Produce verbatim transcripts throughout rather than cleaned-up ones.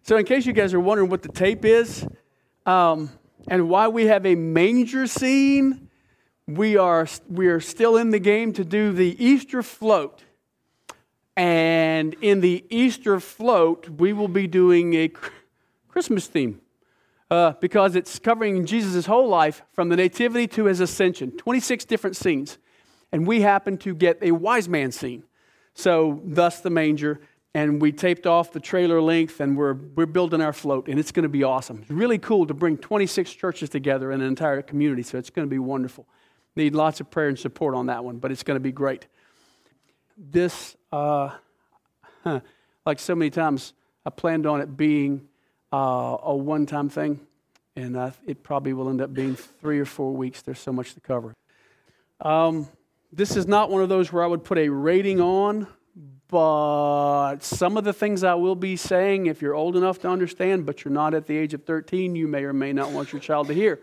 So in case you guys are wondering what the tape is um, and why we have a manger scene, we are we are still in the game to do the Easter float. And in the Easter float, we will be doing a Christmas theme uh, because it's covering Jesus' whole life from the nativity to his ascension, twenty-six different scenes. And we happen to get a wise man scene. So thus the manger. And we taped off the trailer length, and we're we're building our float, and it's going to be awesome. It's really cool to bring twenty-six churches together in an entire community, so it's going to be wonderful. Need lots of prayer and support on that one, but it's going to be great. This, uh, huh, like so many times, I planned on it being uh, a one-time thing, and uh, it probably will end up being three or four weeks. There's so much to cover. Um, this is not one of those where I would put a rating on, but some of the things I will be saying, if you're old enough to understand, but you're not at the age of thirteen, you may or may not want your child to hear.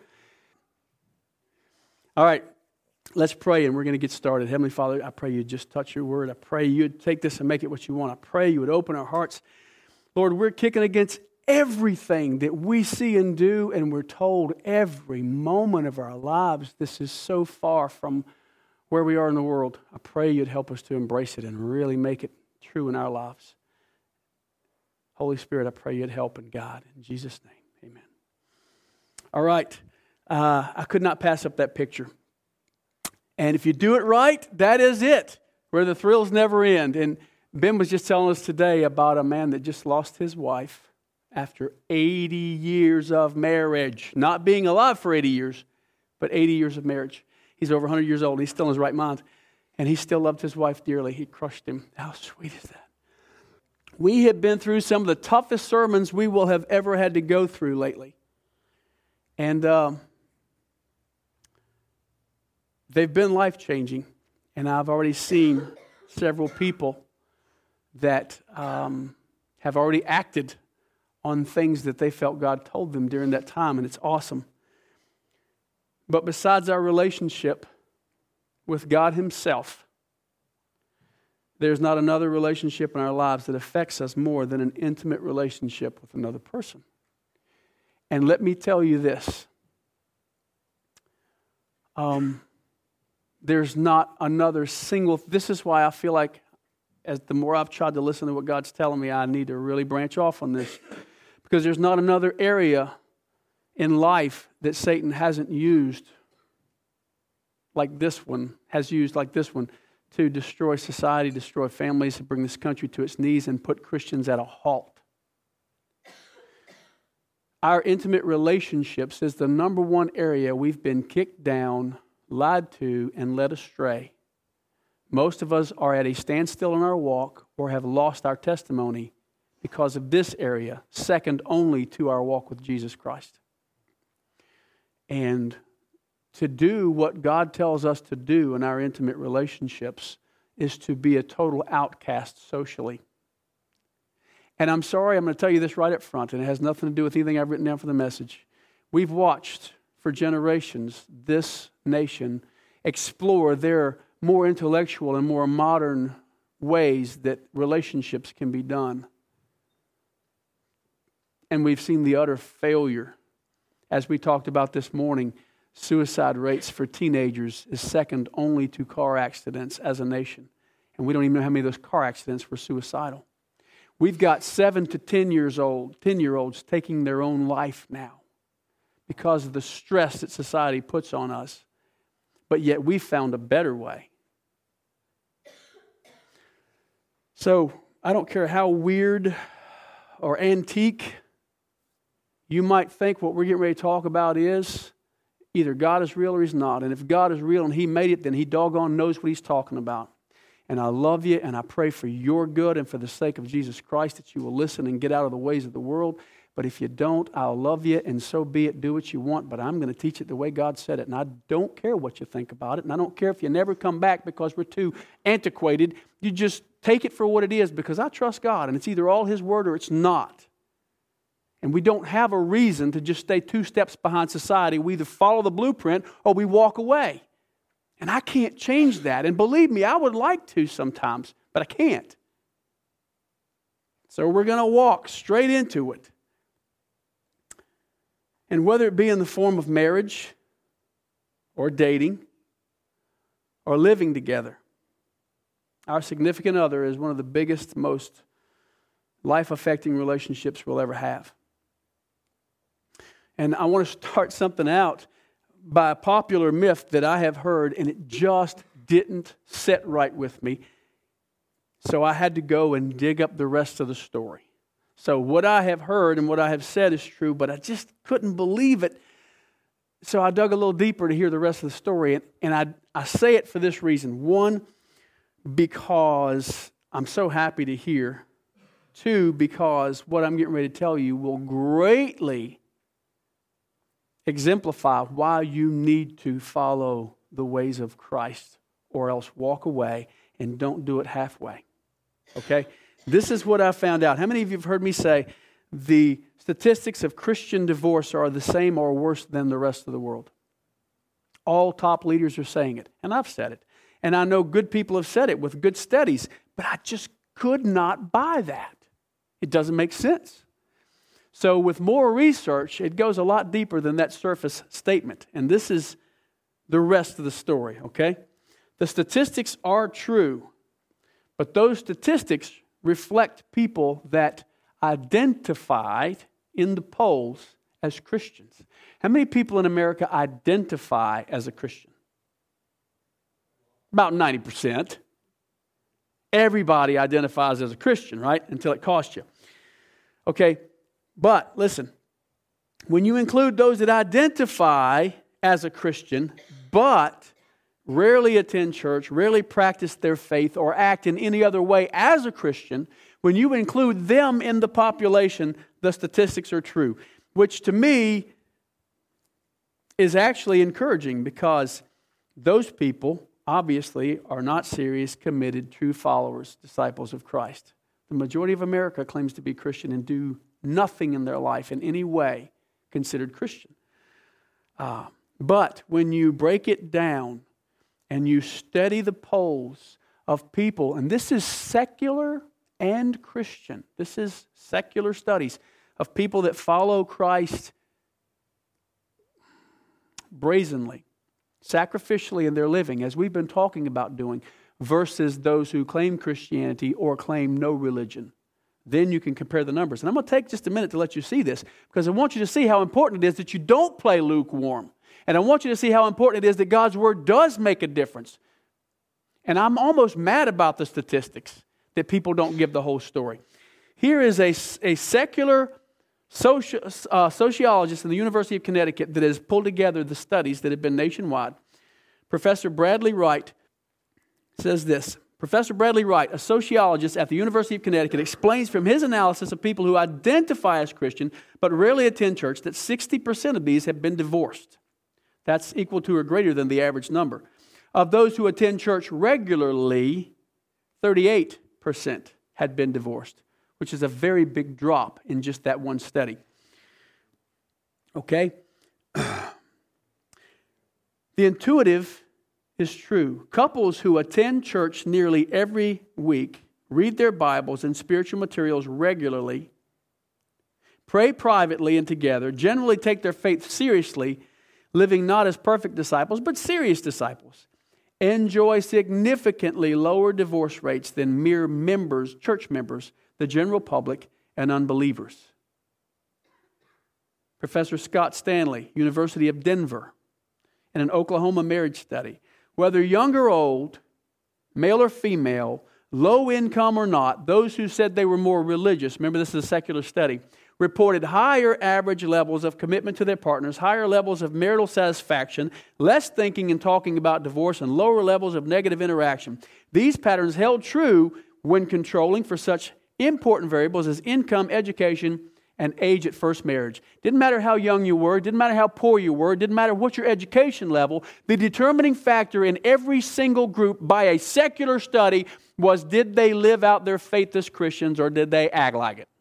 All right, let's pray, and we're going to get started. Heavenly Father, I pray you'd just touch your word. I pray you'd take this and make it what you want. I pray you would open our hearts. Lord, we're kicking against everything that we see and do, and we're told every moment of our lives, this is so far from where we are in the world. I pray you'd help us to embrace it and really make it true in our lives. Holy Spirit, I pray you'd help and guide. In Jesus' name, amen. All right. Uh, I could not pass up that picture. And if you do it right, that is it, where the thrills never end. And Ben was just telling us today about a man that just lost his wife after eighty years of marriage. Not being alive for eighty years, but eighty years of marriage. He's over one hundred years old. He's still in his right mind. And he still loved his wife dearly. He crushed him. How sweet is that? We have been through some of the toughest sermons we will have ever had to go through lately. And um, they've been life-changing. And I've already seen several people that um, have already acted on things that they felt God told them during that time. And it's awesome. But besides our relationship with God himself, there's not another relationship in our lives that affects us more than an intimate relationship with another person. And let me tell you this. Um, there's not another single... This is why I feel like as the more I've tried to listen to what God's telling me, I need to really branch off on this. Because there's not another area in life that Satan hasn't used like this one, has used like this one to destroy society, destroy families, to bring this country to its knees and put Christians at a halt. Our intimate relationships is the number one area we've been kicked down, lied to, and led astray. Most of us are at a standstill in our walk or have lost our testimony because of this area, second only to our walk with Jesus Christ. And to do what God tells us to do in our intimate relationships is to be a total outcast socially. And I'm sorry, I'm going to tell you this right up front, and it has nothing to do with anything I've written down for the message. We've watched for generations this nation explore their more intellectual and more modern ways that relationships can be done. And we've seen the utter failure. As we talked about this morning, suicide rates for teenagers is second only to car accidents as a nation. And we don't even know how many of those car accidents were suicidal. We've got seven to ten years old, ten-year-olds taking their own life now because of the stress that society puts on us. But yet we found a better way. So I don't care how weird or antique you might think what we're getting ready to talk about is, either God is real or He's not. And if God is real and He made it, then He doggone knows what He's talking about. And I love you, and I pray for your good and for the sake of Jesus Christ that you will listen and get out of the ways of the world. But if you don't, I'll love you, and so be it. Do what you want, but I'm going to teach it the way God said it. And I don't care what you think about it, and I don't care if you never come back because we're too antiquated. You just take it for what it is, because I trust God, and it's either all His word or it's not. And we don't have a reason to just stay two steps behind society. We either follow the blueprint or we walk away. And I can't change that. And believe me, I would like to sometimes, but I can't. So we're going to walk straight into it. And whether it be in the form of marriage or dating or living together, our significant other is one of the biggest, most life-affecting relationships we'll ever have. And I want to start something out by a popular myth that I have heard, and it just didn't sit right with me. So I had to go and dig up the rest of the story. So what I have heard and what I have said is true, but I just couldn't believe it. So I dug a little deeper to hear the rest of the story. And, and I, I say it for this reason. One, because I'm so happy to hear. Two, because what I'm getting ready to tell you will greatly exemplify why you need to follow the ways of Christ, or else walk away and don't do it halfway. Okay? This is what I found out. How many of you have heard me say the statistics of Christian divorce are the same or worse than the rest of the world? All top leaders are saying it, and I've said it. And I know good people have said it with good studies, but I just could not buy that. It doesn't make sense. So with more research, it goes a lot deeper than that surface statement. And this is the rest of the story, okay? The statistics are true, but those statistics reflect people that identified in the polls as Christians. How many people in America identify as a Christian? About ninety percent. Everybody identifies as a Christian, right? Until it costs you. Okay, but listen, when you include those that identify as a Christian, but rarely attend church, rarely practice their faith, or act in any other way as a Christian, when you include them in the population, the statistics are true. Which to me is actually encouraging, because those people obviously are not serious, committed, true followers, disciples of Christ. The majority of America claims to be Christian and do nothing in their life in any way considered Christian. Uh, but when you break it down and you study the polls of people, and this is secular and Christian, this is secular studies of people that follow Christ brazenly, sacrificially in their living, as we've been talking about doing, versus those who claim Christianity or claim no religion. Then you can compare the numbers. And I'm going to take just a minute to let you see this, because I want you to see how important it is that you don't play lukewarm. And I want you to see how important it is that God's Word does make a difference. And I'm almost mad about the statistics, that people don't give the whole story. Here is a, a secular soci, uh, sociologist in the University of Connecticut that has pulled together the studies that have been nationwide. Professor Bradley Wright says this. Professor Bradley Wright, a sociologist at the University of Connecticut, explains from his analysis of people who identify as Christian but rarely attend church that sixty percent of these have been divorced. That's equal to or greater than the average number. Of those who attend church regularly, thirty-eight percent had been divorced, which is a very big drop in just that one study. Okay? The intuitive is true. Couples who attend church nearly every week, read their Bibles and spiritual materials regularly, pray privately and together, generally take their faith seriously, living not as perfect disciples, but serious disciples, enjoy significantly lower divorce rates than mere members, church members, the general public, and unbelievers. Professor Scott Stanley, University of Denver, in an Oklahoma marriage study, whether young or old, male or female, low income or not, those who said they were more religious, remember this is a secular study, reported higher average levels of commitment to their partners, higher levels of marital satisfaction, less thinking and talking about divorce, and lower levels of negative interaction. These patterns held true when controlling for such important variables as income, education, and age at first marriage. Didn't matter how young you were, didn't matter how poor you were, didn't matter what your education level. The determining factor in every single group by a secular study was, did they live out their faith as Christians or did they act like it?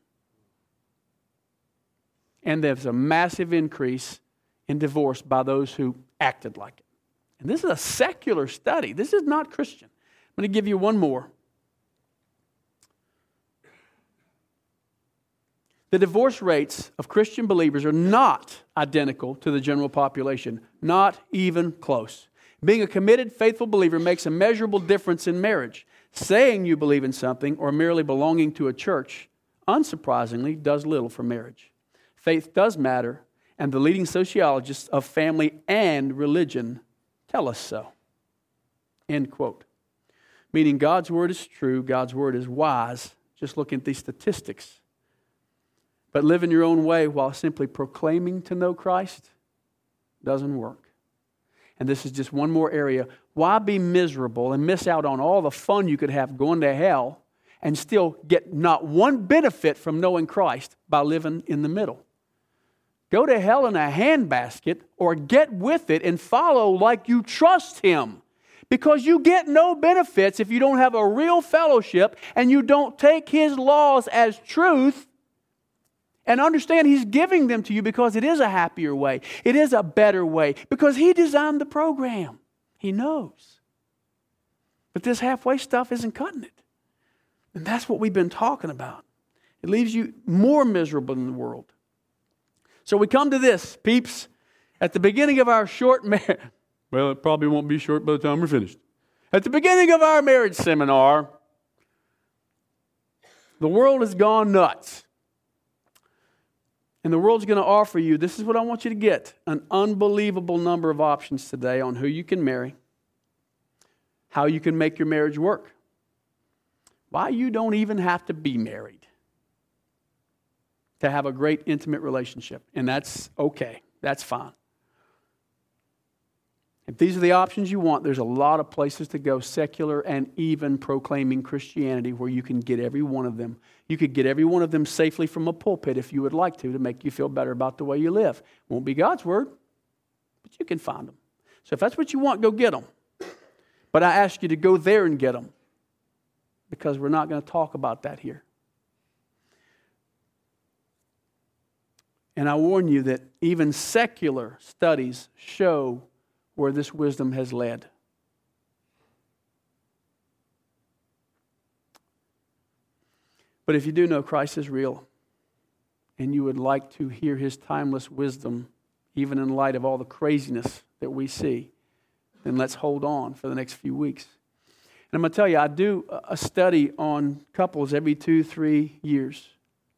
And there's a massive increase in divorce by those who acted like it. And this is a secular study. This is not Christian. I'm going to give you one more. The divorce rates of Christian believers are not identical to the general population, not even close. Being a committed, faithful believer makes a measurable difference in marriage. Saying you believe in something or merely belonging to a church, unsurprisingly, does little for marriage. Faith does matter, and the leading sociologists of family and religion tell us so. End quote. Meaning God's word is true, God's word is wise. Just look at these statistics. But living your own way while simply proclaiming to know Christ doesn't work. And this is just one more area. Why be miserable and miss out on all the fun you could have going to hell and still get not one benefit from knowing Christ by living in the middle? Go to hell in a handbasket or get with it and follow like you trust Him. Because you get no benefits if you don't have a real fellowship and you don't take His laws as truth and understand He's giving them to you because it is a happier way. It is a better way because He designed the program. He knows. But this halfway stuff isn't cutting it. And that's what we've been talking about. It leaves you more miserable than the world. So we come to this, peeps, at the beginning of our short marriage. Well, it probably won't be short by the time we're finished. At the beginning of our marriage seminar, the world has gone nuts. And the world's going to offer you, this is what I want you to get, an unbelievable number of options today on who you can marry, how you can make your marriage work, why you don't even have to be married to have a great intimate relationship. And that's okay. That's fine. If these are the options you want, there's a lot of places to go, secular and even proclaiming Christianity, where you can get every one of them. You could get every one of them safely from a pulpit if you would like to, to make you feel better about the way you live. Won't be God's word, but you can find them. So if that's what you want, go get them. But I ask you to go there and get them, because we're not going to talk about that here. And I warn you that even secular studies show where this wisdom has led. But if you do know Christ is real, and you would like to hear His timeless wisdom, even in light of all the craziness that we see, then let's hold on for the next few weeks. And I'm going to tell you, I do a study on couples every two, three years.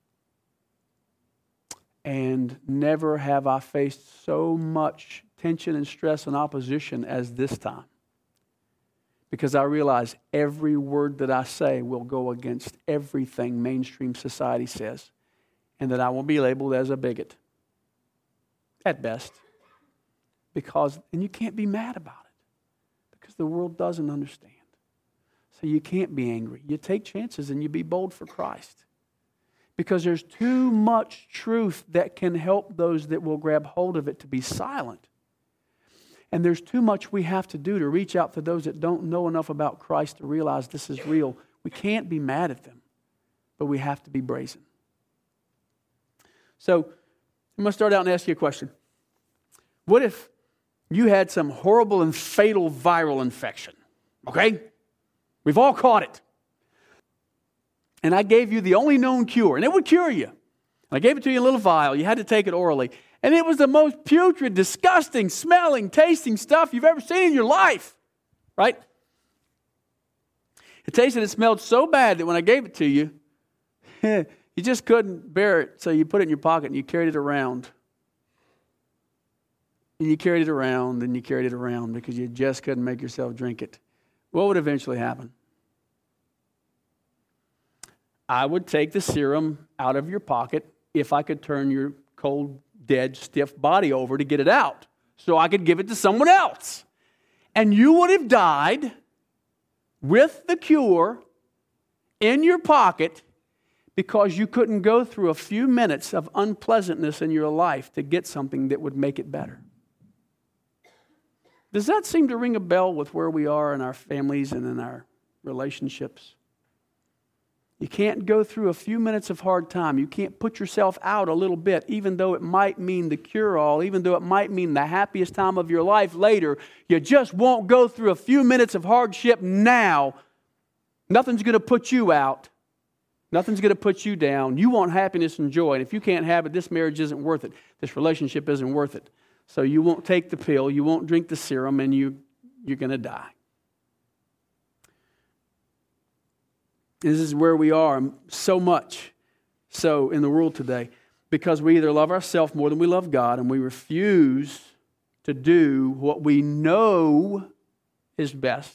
And never have I faced so much tension and stress and opposition as this time. Because I realize every word that I say will go against everything mainstream society says. And that I will be labeled as a bigot. At best. Because, and you can't be mad about it. Because the world doesn't understand. So you can't be angry. You take chances and you be bold for Christ. Because there's too much truth that can help those that will grab hold of it to be silent. And there's too much we have to do to reach out to those that don't know enough about Christ to realize this is real. We can't be mad at them, but we have to be brazen. So I'm going to start out and ask you a question. What if you had some horrible and fatal viral infection? Okay? We've all caught it. And I gave you the only known cure, and it would cure you. I gave it to you in a little vial. You had to take it orally. And it was the most putrid, disgusting, smelling, tasting stuff you've ever seen in your life. Right? It tasted and smelled so bad that when I gave it to you, you just couldn't bear it. So you put it in your pocket and you carried it around. And you carried it around and you carried it around because you just couldn't make yourself drink it. What would eventually happen? I would take the serum out of your pocket if I could turn your cold, dead, stiff body over to get it out so I could give it to someone else. And you would have died with the cure in your pocket because you couldn't go through a few minutes of unpleasantness in your life to get something that would make it better. Does that seem to ring a bell with where we are in our families and in our relationships? You can't go through a few minutes of hard time. You can't put yourself out a little bit, even though it might mean the cure-all, even though it might mean the happiest time of your life later. You just won't go through a few minutes of hardship now. Nothing's going to put you out. Nothing's going to put you down. You want happiness and joy. And if you can't have it, this marriage isn't worth it. This relationship isn't worth it. So you won't take the pill, you won't drink the serum, and you, you're going to die. This is where we are so much so in the world today, because we either love ourselves more than we love God, and we refuse to do what we know is best,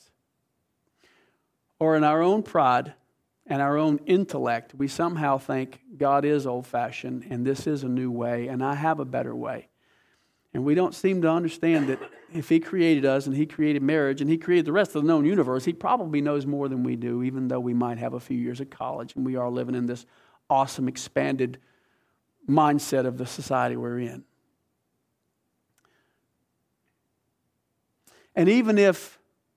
or in our own pride and our own intellect, we somehow think God is old-fashioned and this is a new way and I have a better way. And we don't seem to understand that if He created us and He created marriage and He created the rest of the known universe, He probably knows more than we do, even though we might have a few years of college and we are living in this awesome, expanded mindset of the society we're in. And even if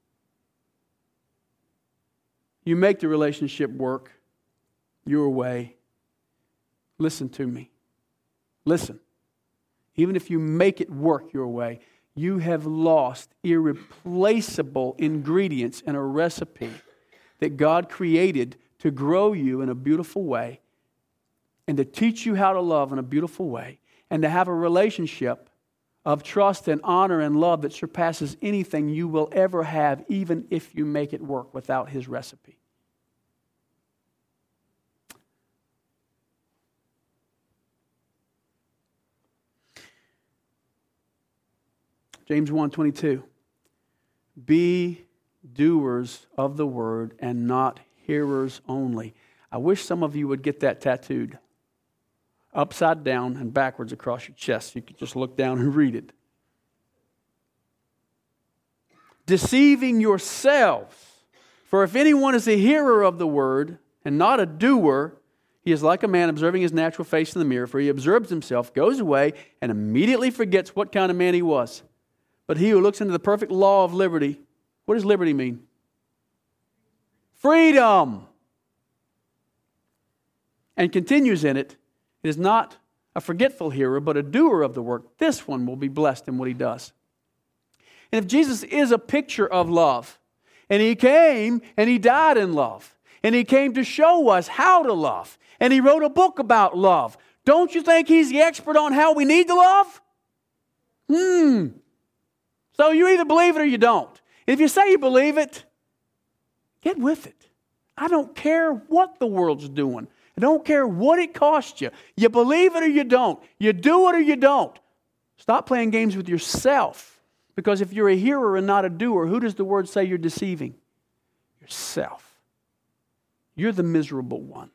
you make the relationship work your way, listen to me. Listen. Even if you make it work your way, you have lost irreplaceable ingredients in a recipe that God created to grow you in a beautiful way and to teach you how to love in a beautiful way and to have a relationship of trust and honor and love that surpasses anything you will ever have, even if you make it work without His recipe. James one twenty-two. Be doers of the word and not hearers only. I wish some of you would get that tattooed upside down and backwards across your chest so you could just look down and read it. Deceiving yourselves. For if anyone is a hearer of the word and not a doer, he is like a man observing his natural face in the mirror. For he observes himself, goes away, and immediately forgets what kind of man he was. But he who looks into the perfect law of liberty, what does liberty mean? Freedom. And continues in it, is not a forgetful hearer, but a doer of the work. This one will be blessed in what he does. And if Jesus is a picture of love, and He came and He died in love, and He came to show us how to love, and He wrote a book about love, don't you think He's the expert on how we need to love? Hmm. So you either believe it or you don't. If you say you believe it, get with it. I don't care what the world's doing. I don't care what it costs you. You believe it or you don't. You do it or you don't. Stop playing games with yourself. Because if you're a hearer and not a doer, who does the word say you're deceiving? Yourself. You're the miserable one.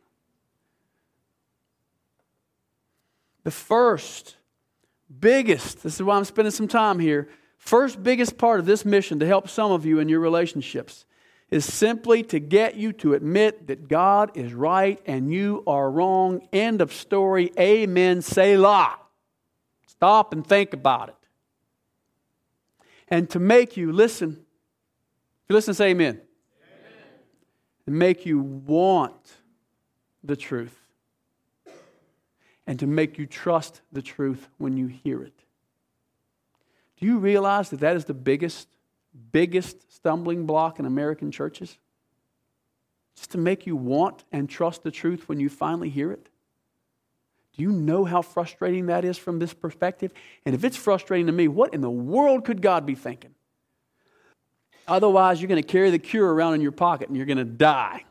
The first, biggest, this is why I'm spending some time here, first biggest part of this mission to help some of you in your relationships is simply to get you to admit that God is right and you are wrong. End of story. Amen. Selah. Stop and think about it. And to make you listen. If you listen, say amen. Amen. And make you want the truth. And to make you trust the truth when you hear it. Do you realize that that is the biggest, biggest stumbling block in American churches? Just to make you want and trust the truth when you finally hear it? Do you know how frustrating that is from this perspective? And if it's frustrating to me, what in the world could God be thinking? Otherwise, you're going to carry the cure around in your pocket and you're going to die.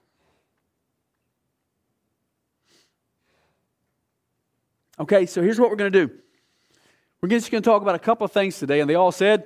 Okay, so here's what we're going to do. We're just going to talk about a couple of things today, and they all said,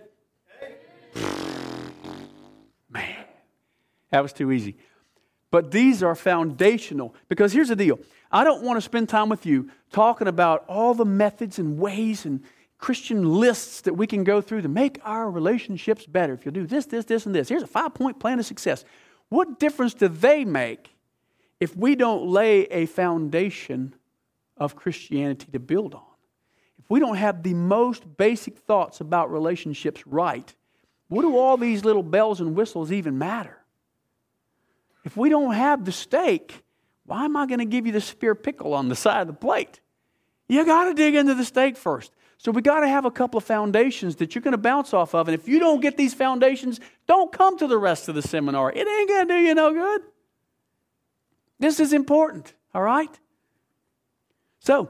man, that was too easy. But these are foundational, because here's the deal. I don't want to spend time with you talking about all the methods and ways and Christian lists that we can go through to make our relationships better. If you'll do this, this, this, and this. Here's a five-point plan of success. What difference do they make if we don't lay a foundation of Christianity to build on? If we don't have the most basic thoughts about relationships right, what do all these little bells and whistles even matter? If we don't have the steak, why am I going to give you the spear pickle on the side of the plate? You got to dig into the steak first. So we got to have a couple of foundations that you're going to bounce off of. And if you don't get these foundations, don't come to the rest of the seminar. It ain't going to do you no good. This is important, all right? So,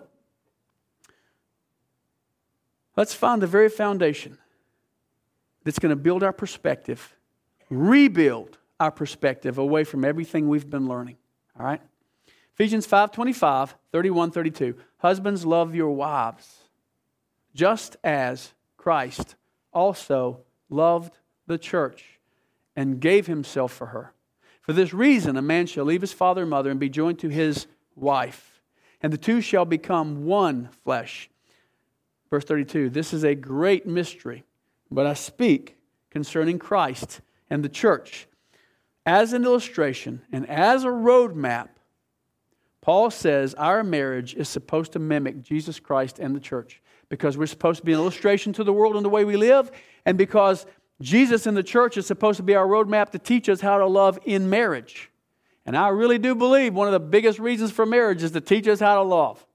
let's find the very foundation that's going to build our perspective, rebuild our perspective away from everything we've been learning, all right? Ephesians five twenty-five, thirty-one, thirty-two. Husbands, love your wives, just as Christ also loved the church and gave himself for her. For this reason, a man shall leave his father and mother and be joined to his wife, and the two shall become one flesh. Verse thirty-two, this is a great mystery, but I speak concerning Christ and the church. As an illustration and as a roadmap, Paul says our marriage is supposed to mimic Jesus Christ and the church because we're supposed to be an illustration to the world in the way we live, and because Jesus and the church is supposed to be our roadmap to teach us how to love in marriage. And I really do believe one of the biggest reasons for marriage is to teach us how to love.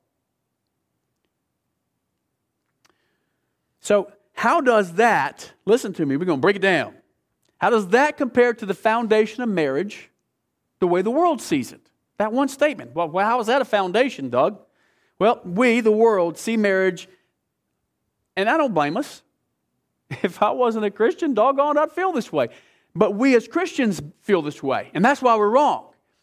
So how does that, listen to me, we're going to break it down. How does that compare to the foundation of marriage the way the world sees it? That one statement. Well, how is that a foundation, Doug? Well, we, the world, see marriage, and I don't blame us. If I wasn't a Christian, doggone, I'd feel this way. But we as Christians feel this way, and that's why we're wrong.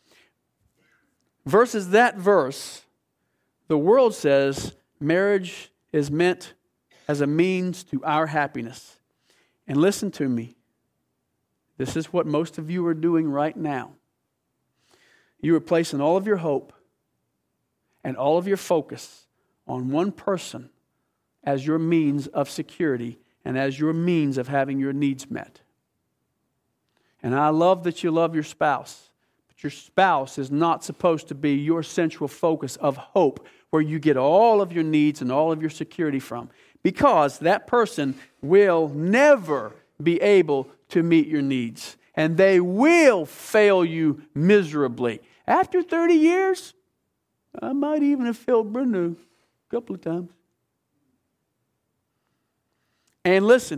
Versus that verse, the world says marriage is meant as a means to our happiness. And listen to me. This is what most of you are doing right now. You are placing all of your hope and all of your focus on one person as your means of security and as your means of having your needs met. And I love that you love your spouse, but your spouse is not supposed to be your central focus of hope where you get all of your needs and all of your security from, because that person will never be able to meet your needs, and they will fail you miserably. After thirty years, I might even have failed Brenda a couple of times. And listen,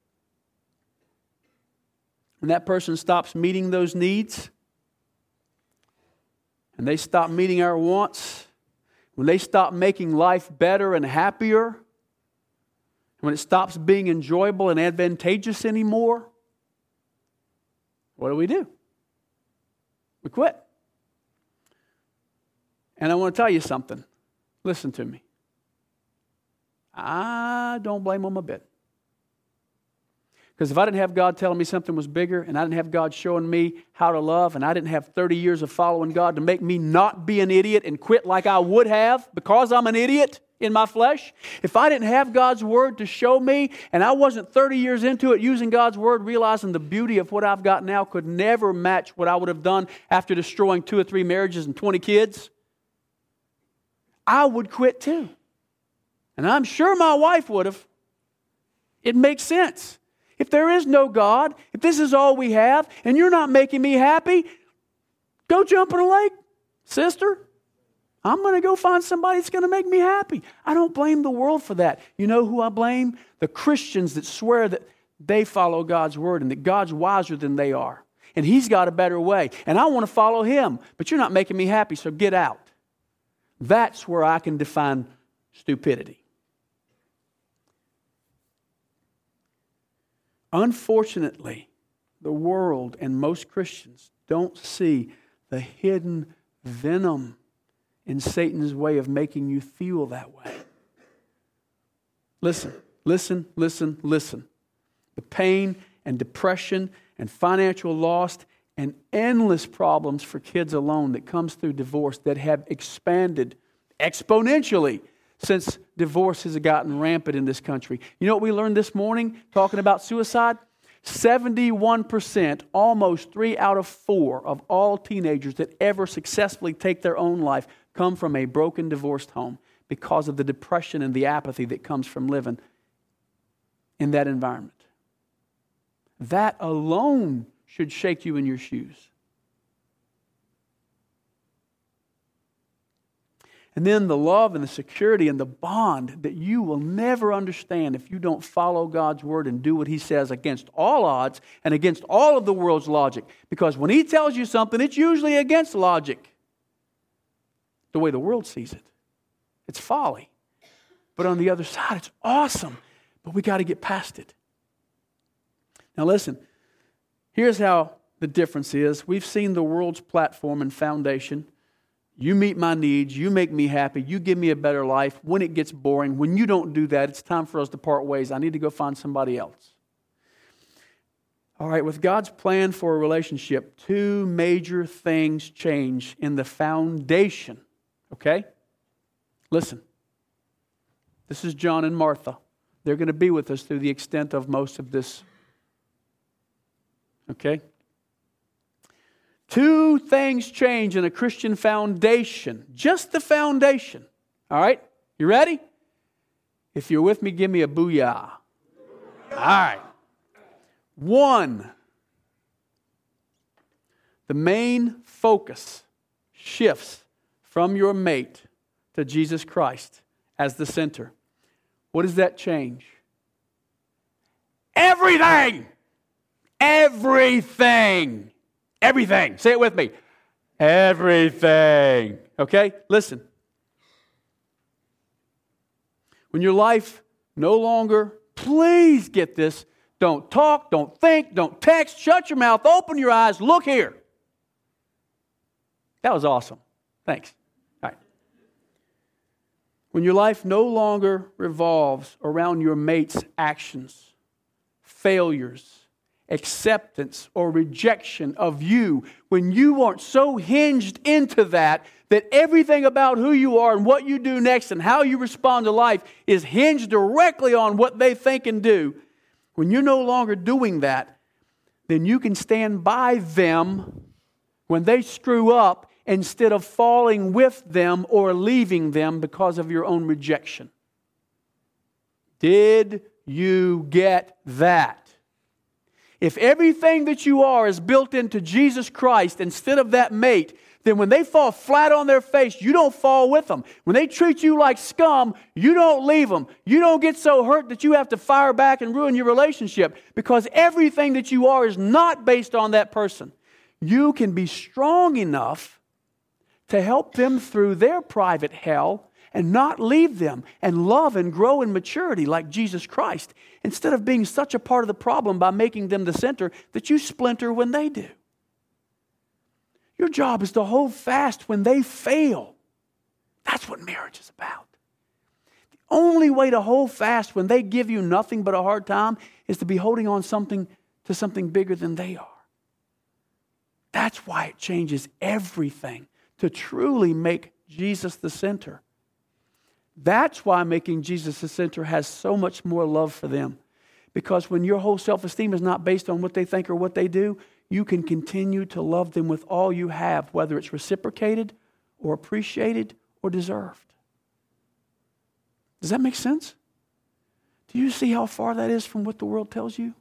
when that person stops meeting those needs, and they stop meeting our wants, when they stop making life better and happier, when it stops being enjoyable and advantageous anymore, what do we do? We quit. And I want to tell you something. Listen to me. I don't blame them a bit. Because if I didn't have God telling me something was bigger, and I didn't have God showing me how to love, and I didn't have thirty years of following God to make me not be an idiot and quit like I would have because I'm an idiot in my flesh, if I didn't have God's Word to show me, and I wasn't thirty years into it using God's Word, realizing the beauty of what I've got now could never match what I would have done after destroying two or three marriages and twenty kids, I would quit too. And I'm sure my wife would have. It makes sense. If there is no God, if this is all we have, and you're not making me happy, go jump in a lake, sister. I'm going to go find somebody that's going to make me happy. I don't blame the world for that. You know who I blame? The Christians that swear that they follow God's Word and that God's wiser than they are. And He's got a better way. And I want to follow Him, but you're not making me happy, so get out. That's where I can define stupidity. Unfortunately, the world and most Christians don't see the hidden venom in Satan's way of making you feel that way. Listen, listen, listen, listen. The pain and depression and financial loss and endless problems for kids alone that comes through divorce that have expanded exponentially since divorce has gotten rampant in this country. You know what we learned this morning talking about suicide? seventy-one percent, almost three out of four of all teenagers that ever successfully take their own life come from a broken, divorced home because of the depression and the apathy that comes from living in that environment. That alone should shake you in your shoes. And then the love and the security and the bond that you will never understand if you don't follow God's Word and do what He says against all odds and against all of the world's logic. Because when He tells you something, it's usually against logic. the way the world sees it. It's folly. But on the other side, it's awesome. But we got to get past it. Now listen, here's how the difference is. We've seen the world's platform and foundation. You meet my needs. You make me happy. You give me a better life. When it gets boring, when you don't do that, it's time for us to part ways. I need to go find somebody else. All right, with God's plan for a relationship, two major things change in the foundation. Okay? Listen. This is John and Martha. They're going to be with us through the extent of most of this. Okay? Two things change in a Christian foundation. Just the foundation. All right? You ready? If you're with me, give me a booyah. All right. One, the main focus shifts from your mate to Jesus Christ as the center. What does that change? Everything! Everything! Everything! Say it with me. Everything. Okay? Listen. When your life no longer, please get this, don't talk, don't think, don't text, shut your mouth, open your eyes, look here. That was awesome. Thanks. All right. When your life no longer revolves around your mate's actions, failures, acceptance, or rejection of you, when you aren't so hinged into that, that everything about who you are and what you do next and how you respond to life is hinged directly on what they think and do, when you're no longer doing that, then you can stand by them when they screw up instead of falling with them or leaving them because of your own rejection. Did you get that? If everything that you are is built into Jesus Christ instead of that mate, then when they fall flat on their face, you don't fall with them. When they treat you like scum, you don't leave them. You don't get so hurt that you have to fire back and ruin your relationship, because everything that you are is not based on that person. You can be strong enough to help them through their private hell and not leave them, and love and grow in maturity like Jesus Christ, instead of being such a part of the problem by making them the center that you splinter when they do. Your job is to hold fast when they fail. That's what marriage is about. The only way to hold fast when they give you nothing but a hard time is to be holding on something to something bigger than they are. That's why it changes everything to truly make Jesus the center. That's why making Jesus the center has so much more love for them. Because when your whole self-esteem is not based on what they think or what they do, you can continue to love them with all you have, whether it's reciprocated or appreciated or deserved. Does that make sense? Do you see how far that is from what the world tells you?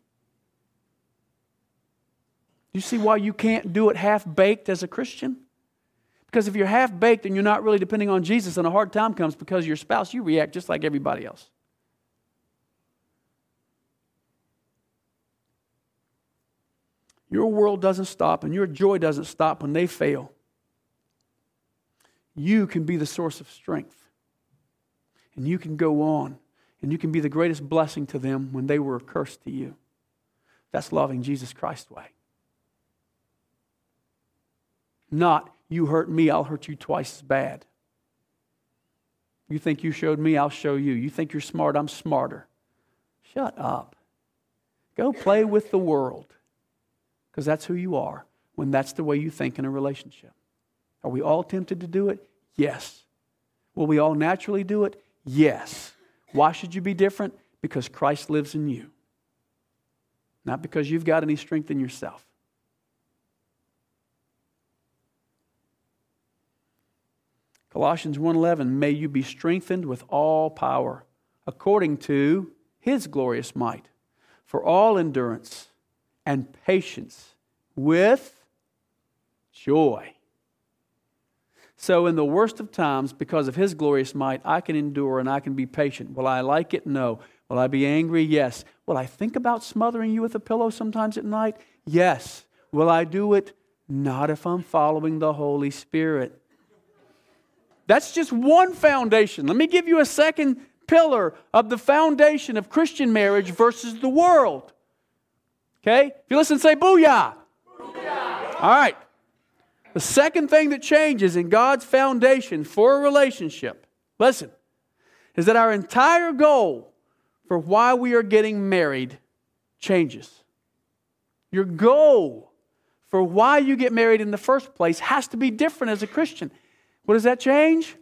Do you see why you can't do it half-baked as a Christian? Because if you're half-baked and you're not really depending on Jesus and a hard time comes because of your spouse, you react just like everybody else. Your world doesn't stop and your joy doesn't stop when they fail. You can be the source of strength. And you can go on. And you can be the greatest blessing to them when they were a curse to you. That's loving Jesus Christ's way. Not, you hurt me, I'll hurt you twice as bad. You think you showed me, I'll show you. You think you're smart, I'm smarter. Shut up. Go play with the world. Because that's who you are when that's the way you think in a relationship. Are we all tempted to do it? Yes. Will we all naturally do it? Yes. Why should you be different? Because Christ lives in you. Not because you've got any strength in yourself. Colossians one eleven, may you be strengthened with all power, according to His glorious might, for all endurance and patience with joy. So in the worst of times, because of His glorious might, I can endure and I can be patient. Will I like it? No. Will I be angry? Yes. Will I think about smothering you with a pillow sometimes at night? Yes. Will I do it? Not if I'm following the Holy Spirit. That's just one foundation. Let me give you a second pillar of the foundation of Christian marriage versus the world. Okay? If you listen, say booyah. Booyah. All right. The second thing that changes in God's foundation for a relationship, listen, is that our entire goal for why we are getting married changes. Your goal for why you get married in the first place has to be different as a Christian. What does that change?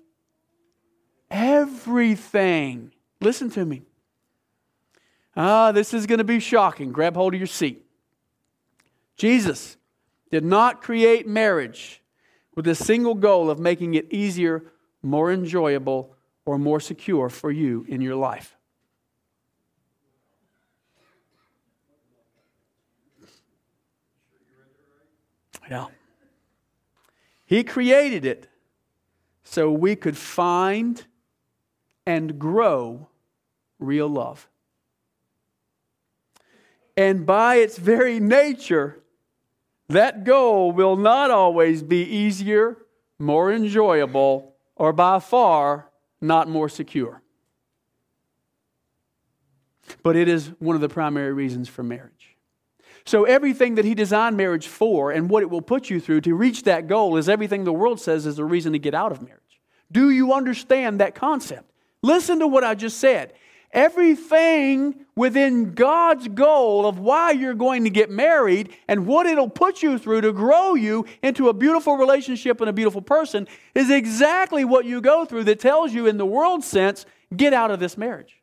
Everything. Listen to me. Ah, this is going to be shocking. Grab hold of your seat. Jesus did not create marriage with the single goal of making it easier, more enjoyable, or more secure for you in your life. Yeah. He created it so we could find and grow real love. And by its very nature, that goal will not always be easier, more enjoyable, or by far not more secure. But it is one of the primary reasons for marriage. So everything that He designed marriage for and what it will put you through to reach that goal is everything the world says is a reason to get out of marriage. Do you understand that concept? Listen to what I just said. Everything within God's goal of why you're going to get married and what it'll put you through to grow you into a beautiful relationship and a beautiful person is exactly what you go through that tells you in the world sense, get out of this marriage.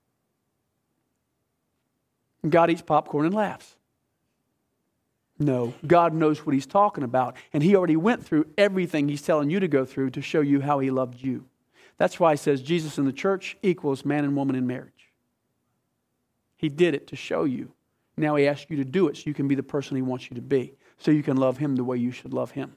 God eats popcorn and laughs. No, God knows what He's talking about. And He already went through everything He's telling you to go through to show you how He loved you. That's why He says Jesus in the church equals man and woman in marriage. He did it to show you. Now He asks you to do it so you can be the person He wants you to be. So you can love Him the way you should love Him.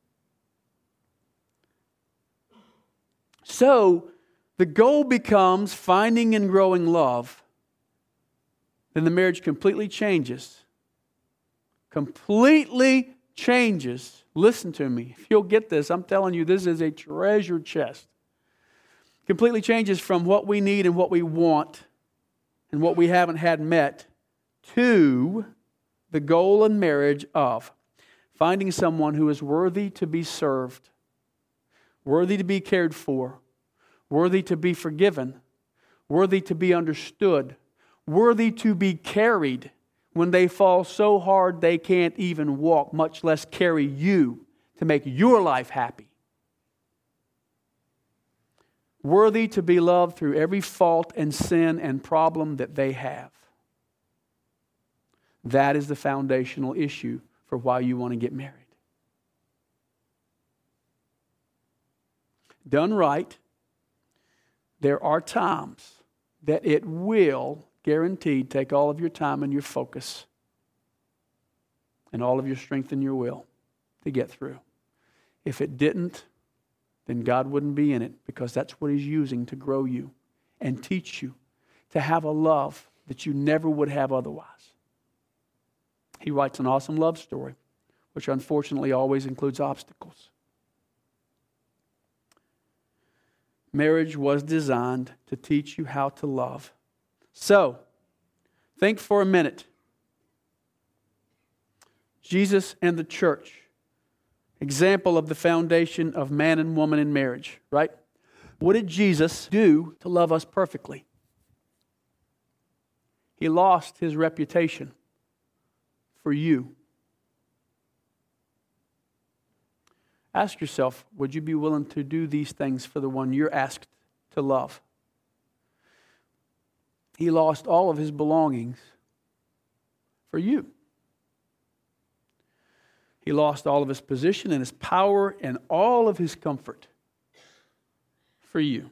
So the goal becomes finding and growing love. Then the marriage completely changes. Completely changes. Listen to me. If you'll get this, I'm telling you, this is a treasure chest. Completely changes from what we need and what we want and what we haven't had met to the goal in marriage of finding someone who is worthy to be served, worthy to be cared for, worthy to be forgiven, worthy to be understood, worthy to be carried when they fall so hard they can't even walk, much less carry you to make your life happy. Worthy to be loved through every fault and sin and problem that they have. That is the foundational issue for why you want to get married. Done right, there are times that it will, guaranteed, take all of your time and your focus and all of your strength and your will to get through. If it didn't, then God wouldn't be in it, because that's what He's using to grow you and teach you to have a love that you never would have otherwise. He writes an awesome love story, which unfortunately always includes obstacles. Marriage was designed to teach you how to love. So, think for a minute. Jesus and the church. Example of the foundation of man and woman in marriage, right? What did Jesus do to love us perfectly? He lost His reputation for you. Ask yourself, would you be willing to do these things for the one you're asked to love? He lost all of His belongings for you. He lost all of His position and His power and all of His comfort for you.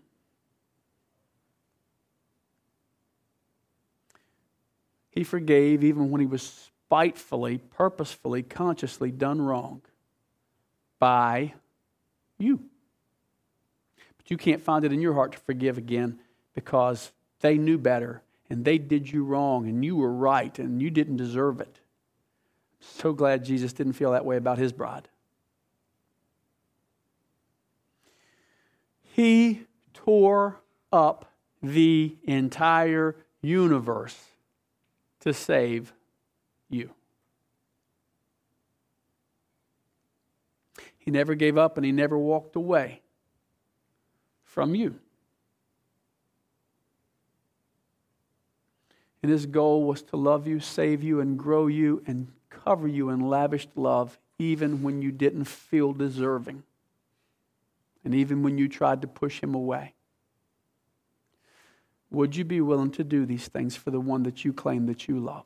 He forgave even when He was spitefully, purposefully, consciously done wrong by you. But you can't find it in your heart to forgive again because they knew better and they did you wrong and you were right and you didn't deserve it. So glad Jesus didn't feel that way about His bride. He tore up the entire universe to save you. He never gave up and He never walked away from you. And His goal was to love you, save you, and grow you, and cover you in lavish love, even when you didn't feel deserving. And even when you tried to push Him away. Would you be willing to do these things for the one that you claim that you love?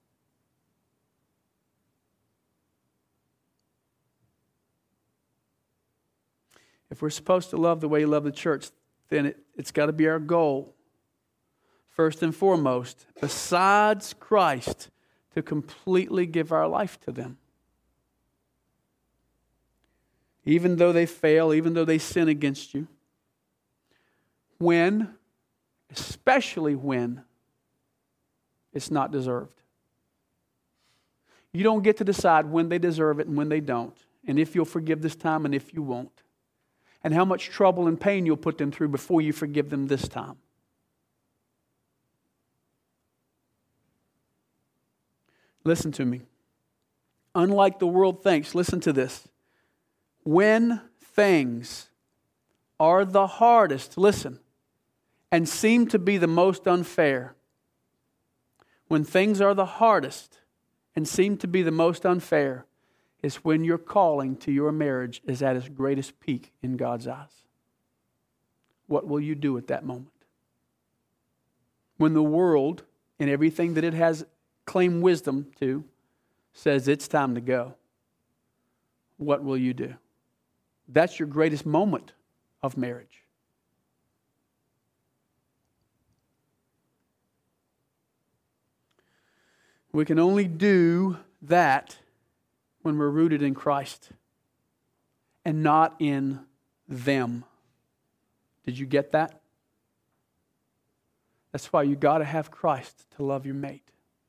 If we're supposed to love the way you love the church, then it, it's got to be our goal, first and foremost, besides Christ, to completely give our life to them. Even though they fail, even though they sin against you. When, especially when, it's not deserved. You don't get to decide when they deserve it and when they don't, and if you'll forgive this time and if you won't, and how much trouble and pain you'll put them through before you forgive them this time. Listen to me. Unlike the world thinks, listen to this. When things are the hardest, listen, and seem to be the most unfair, when things are the hardest and seem to be the most unfair, is when your calling to your marriage is at its greatest peak in God's eyes. What will you do at that moment? When the world and everything that it has claimed wisdom to says it's time to go, what will you do? That's your greatest moment of marriage. We can only do that when we're rooted in Christ and not in them. Did you get that? That's why you got to have Christ to love your mate.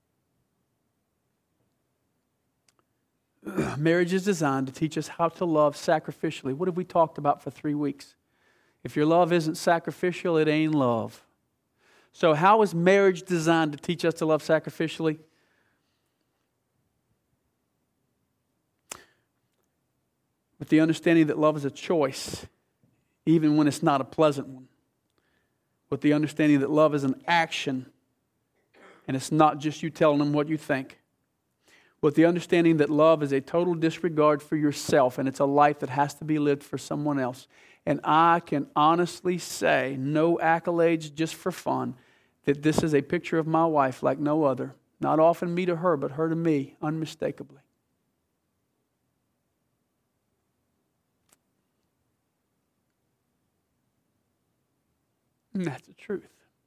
Marriage is designed to teach us how to love sacrificially. What have we talked about for three weeks? If your love isn't sacrificial, it ain't love. So how is marriage designed to teach us to love sacrificially? With the understanding that love is a choice, even when it's not a pleasant one. With the understanding that love is an action, and it's not just you telling them what you think. With the understanding that love is a total disregard for yourself, and it's a life that has to be lived for someone else. And I can honestly say, no accolades, just for fun, that this is a picture of my wife like no other. Not often me to her, but her to me, unmistakably. And that's the truth.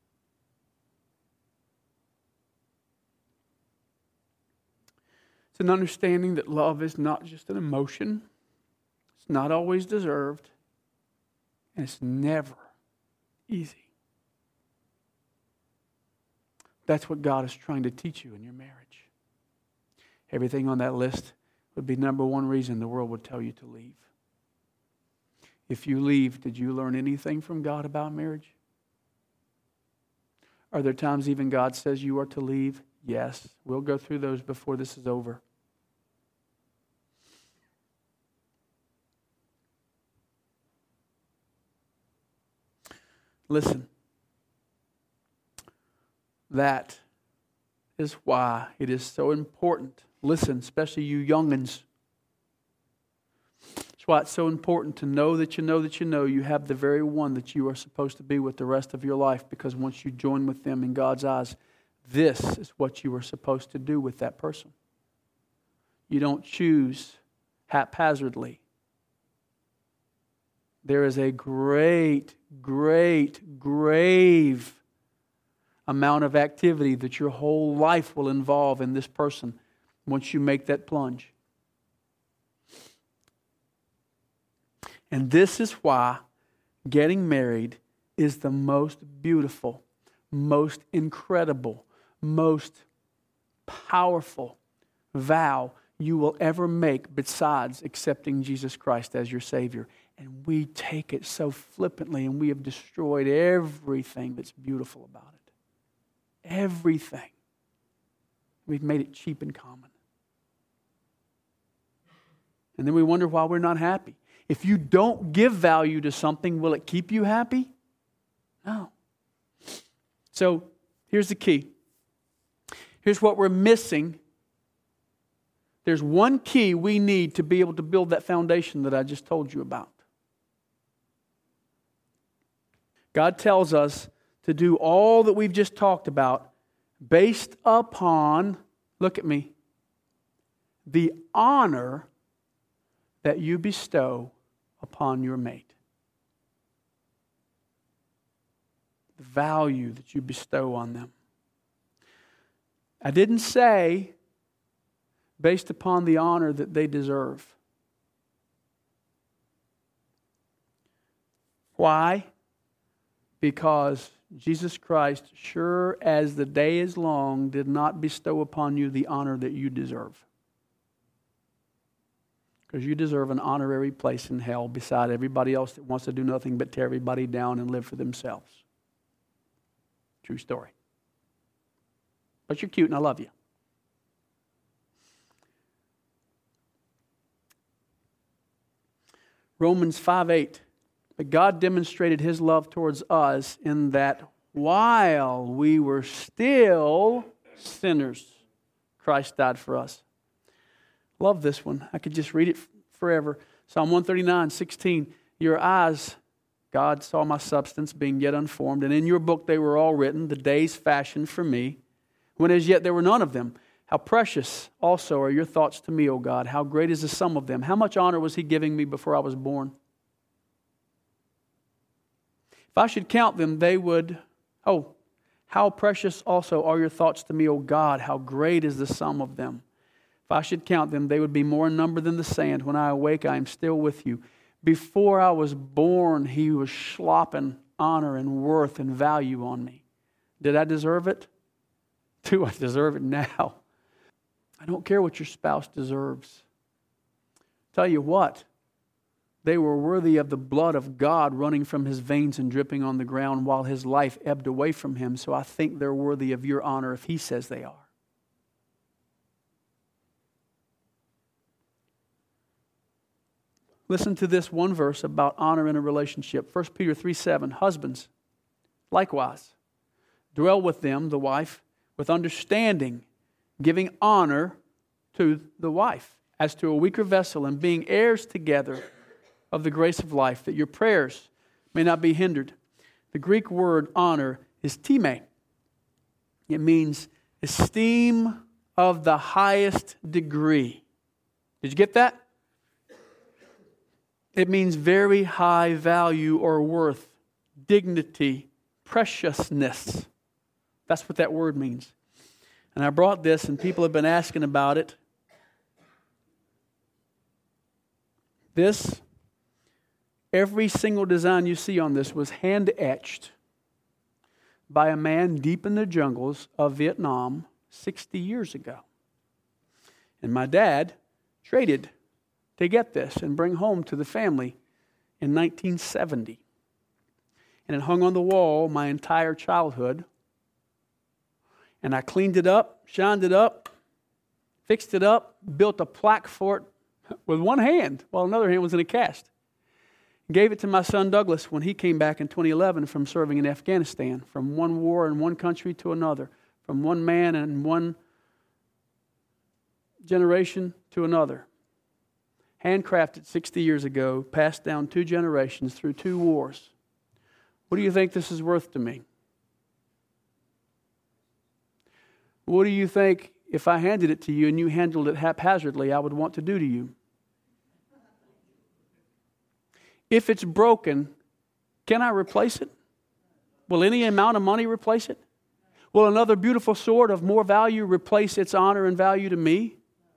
It's an understanding that love is not just an emotion. It's not always deserved. And it's never easy. That's what God is trying to teach you in your marriage. Everything on that list would be number one reason the world would tell you to leave. If you leave, did you learn anything from God about marriage? Are there times even God says you are to leave? Yes. We'll go through those before this is over. Listen. That is why it is so important. Listen, especially you young'uns. That's why it's so important to know that you know that you know you have the very one that you are supposed to be with the rest of your life, because once you join with them in God's eyes, this is what you are supposed to do with that person. You don't choose haphazardly. There is a great, great, grave amount of activity that your whole life will involve in this person once you make that plunge. And this is why getting married is the most beautiful, most incredible, most powerful vow you will ever make besides accepting Jesus Christ as your Savior. And we take it so flippantly, and we have destroyed everything that's beautiful about it. Everything. We've made it cheap and common. And then we wonder why we're not happy. If you don't give value to something, will it keep you happy? No. So here's the key. Here's what we're missing. There's one key we need to be able to build that foundation that I just told you about. God tells us to do all that we've just talked about based upon, look at me, the honor that you bestow upon your mate. The value that you bestow on them. I didn't say based upon the honor that they deserve. Why? Because Jesus Christ, sure as the day is long, did not bestow upon you the honor that you deserve. Because you deserve an honorary place in hell beside everybody else that wants to do nothing but tear everybody down and live for themselves. True story. But you're cute and I love you. Romans five eight. But God demonstrated His love towards us in that while we were still sinners, Christ died for us. Love this one. I could just read it forever. Psalm one thirty-nine, sixteen. Your eyes, God, saw my substance being yet unformed, and in your book they were all written, the days fashioned for me, when as yet there were none of them. How precious also are your thoughts to me, O God. How great is the sum of them. How much honor was He giving me before I was born? If I should count them, they would, oh, how precious also are your thoughts to me, O God. How great is the sum of them. If I should count them, they would be more in number than the sand. When I awake, I am still with you. Before I was born, He was slopping honor and worth and value on me. Did I deserve it? Do I deserve it now? I don't care what your spouse deserves. Tell you what, they were worthy of the blood of God running from His veins and dripping on the ground while His life ebbed away from Him. So I think they're worthy of your honor if He says they are. Listen to this one verse about honor in a relationship. First Peter three seven. Husbands, likewise, dwell with them, the wife, with understanding, giving honor to the wife as to a weaker vessel, and being heirs together of the grace of life, that your prayers may not be hindered. The Greek word honor is time. It means esteem of the highest degree. Did you get that? It means very high value or worth, dignity, preciousness. That's what that word means. And I brought this, and people have been asking about it. This, every single design you see on this was hand-etched by a man deep in the jungles of Vietnam sixty years ago. And my dad traded to get this and bring home to the family in nineteen seventy. And it hung on the wall my entire childhood. And I cleaned it up, shined it up, fixed it up, built a plaque for it with one hand while another hand was in a cast. Gave it to my son Douglas when he came back in twenty eleven from serving in Afghanistan, from one war in one country to another, from one man and one generation to another. Handcrafted sixty years ago, passed down two generations through two wars. What do you think this is worth to me? What do you think if I handed it to you and you handled it haphazardly, I would want to do to you? If it's broken, can I replace it? Will any amount of money replace it? Will another beautiful sword of more value replace its honor and value to me?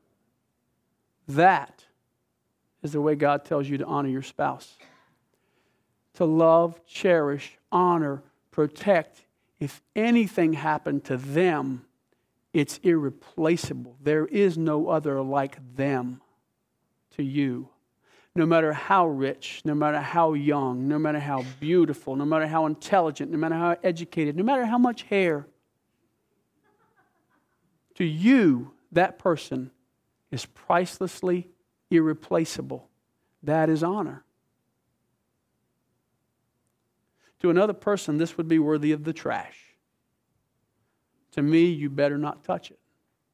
That is the way God tells you to honor your spouse. To love, cherish, honor, protect. If anything happened to them, it's irreplaceable. There is no other like them to you. no matter how rich, no matter how young, no matter how beautiful, no matter how intelligent, no matter how educated, no matter how much hair, to you, that person is pricelessly irreplaceable. That is honor. To another person, this would be worthy of the trash. To me, you better not touch it.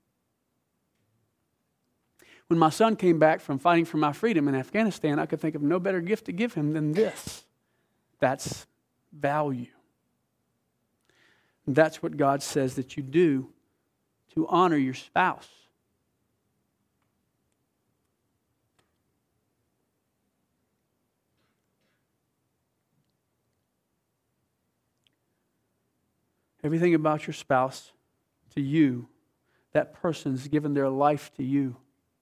When my son came back from fighting for my freedom in Afghanistan, I could think of no better gift to give him than this. That's value. And that's what God says that you do to honor your spouse. Everything about your spouse to you, that person's given their life to you.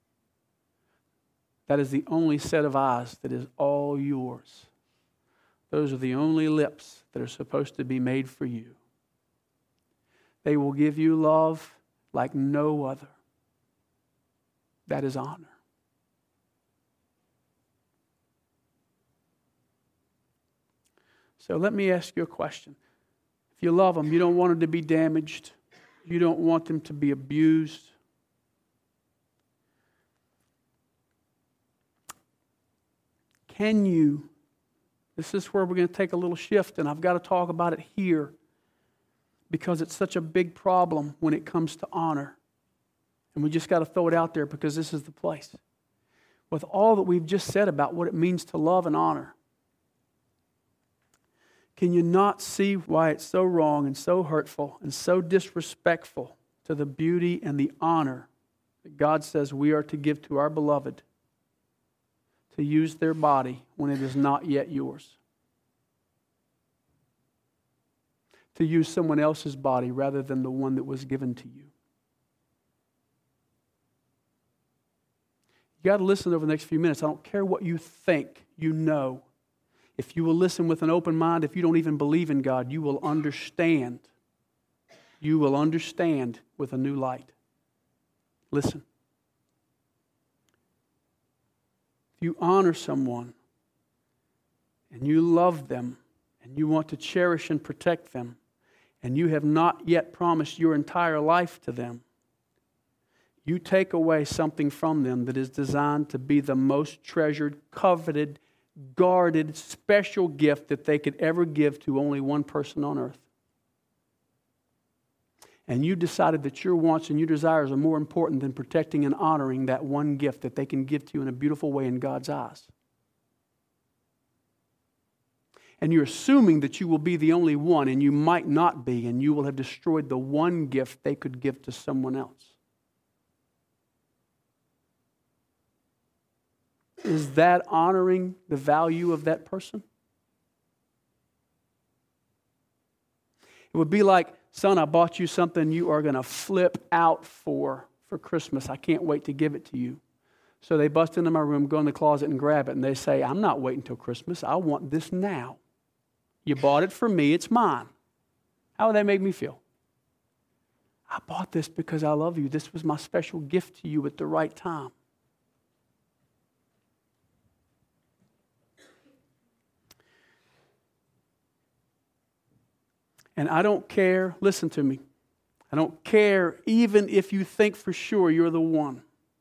That is the only set of eyes that is all yours. Those are the only lips that are supposed to be made for you. They will give you love like no other. That is honor. So let me ask you a question. If you love them, you don't want them to be damaged. You don't want them to be abused. Can you, this is where we're going to take a little shift, and I've got to talk about it here because it's such a big problem when it comes to honor. And we just got to throw it out there because this is the place. With all that we've just said about what it means to love and honor, can you not see why it's so wrong and so hurtful and so disrespectful to the beauty and the honor that God says we are to give to our beloved? To use their body when it is not yet yours. To use someone else's body rather than the one that was given to you. You got to listen over the next few minutes. I don't care what you think, you know. If you will listen with an open mind, if you don't even believe in God, you will understand. You will understand with a new light. Listen. You honor someone and you love them and you want to cherish and protect them and you have not yet promised your entire life to them, you take away something from them that is designed to be the most treasured, coveted, guarded, special gift that they could ever give to only one person on earth. And you decided that your wants and your desires are more important than protecting and honoring that one gift that they can give to you in a beautiful way in God's eyes. And you're assuming that you will be the only one, and you might not be, and you will have destroyed the one gift they could give to someone else. Is that honoring the value of that person? It would be like, son, I bought you something you are going to flip out for for Christmas. I can't wait to give it to you. So they bust into my room, go in the closet and grab it, and they say, I'm not waiting till Christmas. I want this now. You bought it for me. It's mine. How would that make me feel? I bought this because I love you. This was my special gift to you at the right time. And I don't care, listen to me, I don't care even if you think for sure you're the one.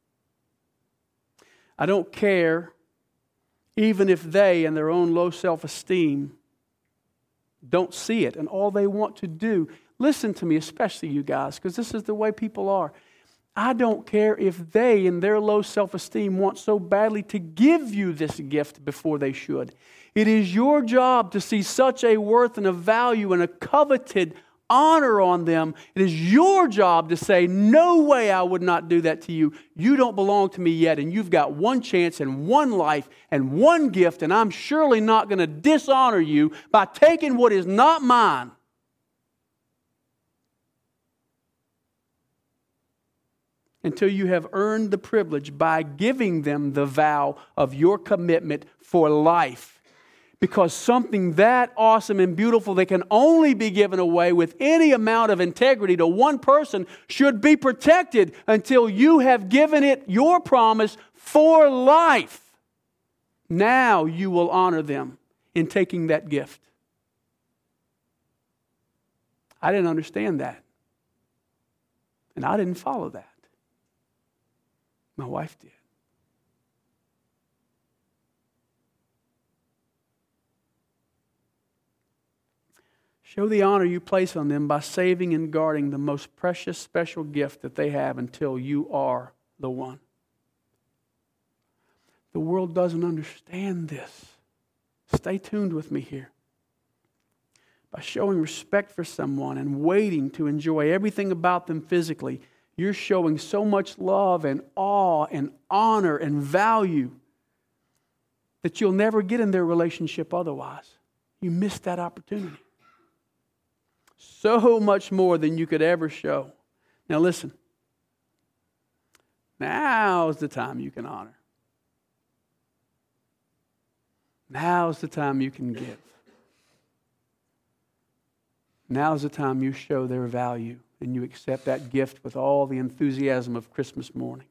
I don't care even if they, in their own low self-esteem, don't see it. And all they want to do, listen to me, especially you guys, because this is the way people are. I don't care if they, in their low self-esteem, want so badly to give you this gift before they should. It is your job to see such a worth and a value and a coveted honor on them. It is your job to say, no way I would not do that to you. You don't belong to me yet, and you've got one chance and one life and one gift, and I'm surely not going to dishonor you by taking what is not mine. Until you have earned the privilege by giving them the vow of your commitment for life. Because something that awesome and beautiful that can only be given away with any amount of integrity to one person should be protected until you have given it your promise for life. Now you will honor them in taking that gift. I didn't understand that. And I didn't follow that. My wife did. Show the honor you place on them by saving and guarding the most precious, special gift that they have until you are the one. The world doesn't understand this. Stay tuned with me here. By showing respect for someone and waiting to enjoy everything about them physically, you're showing so much love and awe and honor and value that you'll never get in their relationship otherwise. You missed that opportunity. So much more than you could ever show. Now listen. Now's the time you can honor. Now's the time you can give. Now's the time you show their value and you accept that gift with all the enthusiasm of Christmas morning.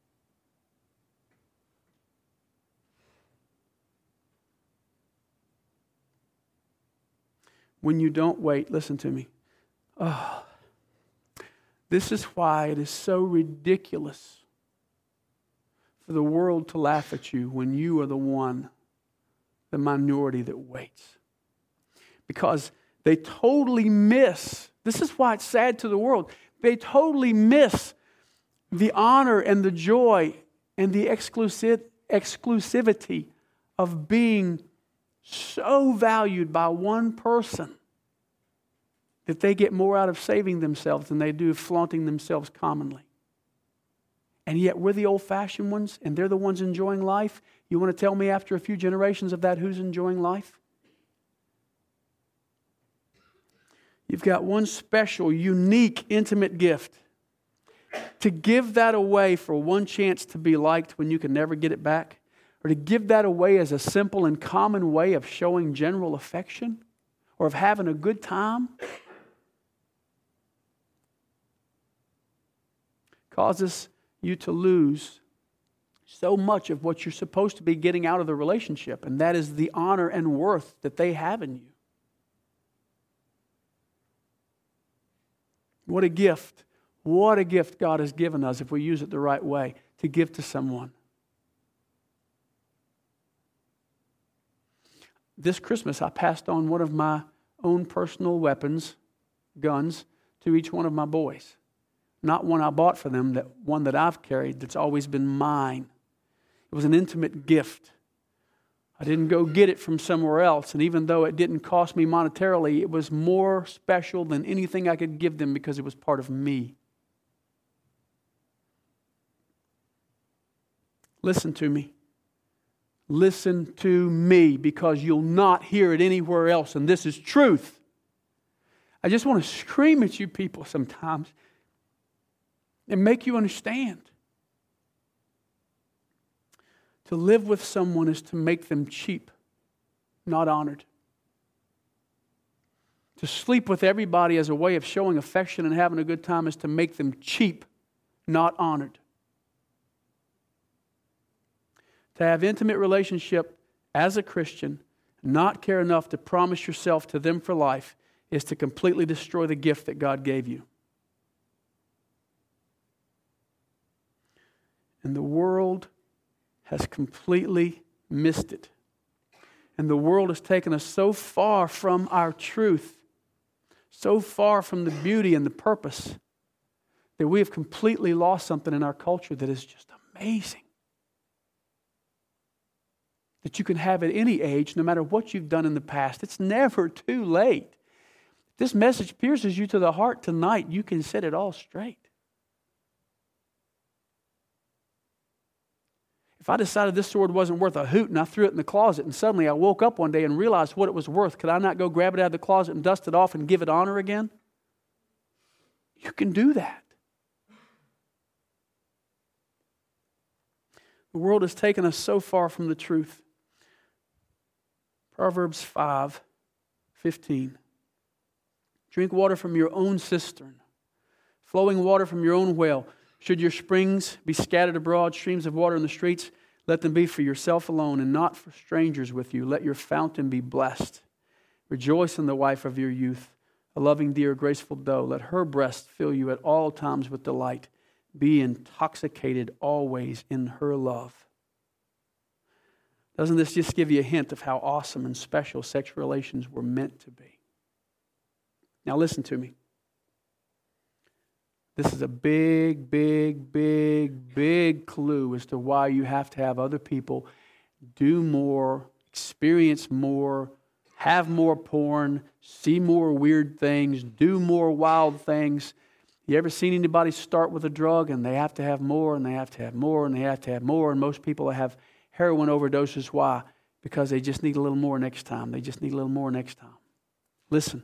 When you don't wait, listen to me. Oh, this is why it is so ridiculous for the world to laugh at you when you are the one, the minority that waits. Because they totally miss, this is why it's sad to the world, they totally miss the honor and the joy and the exclusive, exclusivity of being so valued by one person that they get more out of saving themselves than they do flaunting themselves commonly. And yet we're the old-fashioned ones and they're the ones enjoying life. You want to tell me after a few generations of that who's enjoying life? You've got one special, unique, intimate gift. To give that away for one chance to be liked when you can never get it back, or to give that away as a simple and common way of showing general affection or of having a good time, causes you to lose so much of what you're supposed to be getting out of the relationship, and that is the honor and worth that they have in you. What a gift. What a gift God has given us if we use it the right way to give to someone. This Christmas, I passed on one of my own personal weapons, guns, to each one of my boys. Not one I bought for them, that one that I've carried that's always been mine. It was an intimate gift. I didn't go get it from somewhere else, and even though it didn't cost me monetarily, it was more special than anything I could give them because it was part of me. Listen to me. Listen to me, because you'll not hear it anywhere else, and this is truth. I just want to scream at you people sometimes and make you understand. To live with someone is to make them cheap, not honored. To sleep with everybody as a way of showing affection and having a good time is to make them cheap, not honored. To have intimate relationship as a Christian, not care enough to promise yourself to them for life, is to completely destroy the gift that God gave you. And the world has completely missed it. And the world has taken us so far from our truth, so far from the beauty and the purpose, that we have completely lost something in our culture that is just amazing. That you can have at any age, no matter what you've done in the past. It's never too late. If this message pierces you to the heart tonight, you can set it all straight. If I decided this sword wasn't worth a hoot and I threw it in the closet and suddenly I woke up one day and realized what it was worth, could I not go grab it out of the closet and dust it off and give it honor again? You can do that. The world has taken us so far from the truth. Proverbs five fifteen. Drink water from your own cistern, flowing water from your own well. Should your springs be scattered abroad, streams of water in the streets, Let them be for yourself alone and not for strangers with you. Let your fountain be blessed. Rejoice in the wife of your youth, a loving, dear, graceful doe. Let her breast fill you at all times with delight. Be intoxicated always in her love. Doesn't this just give you a hint of how awesome and special sex relations were meant to be? Now listen to me. This is a big, big, big, big clue as to why you have to have other people do more, experience more, have more porn, see more weird things, do more wild things. You ever seen anybody start with a drug and they have to have more and they have to have more and they have to have more? And most people have heroin overdoses. Why? Because they just need a little more next time. They just need a little more next time. Listen.